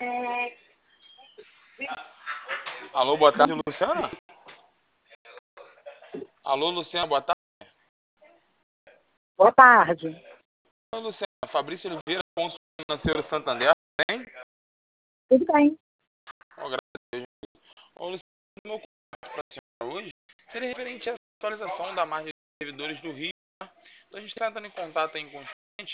Alô, boa tarde, Luciana? Alô, Luciana, boa tarde. Boa tarde. Oi, Luciana, Fabrício Oliveira, consultor financeiro Santander, bem? Tudo bem? Oh, graças a Deus. Ô, Luciana, meu contato para a senhora hoje seria referente à atualização da margem de servidores do Rio. Né? Então a gente está entrando em contato aí com os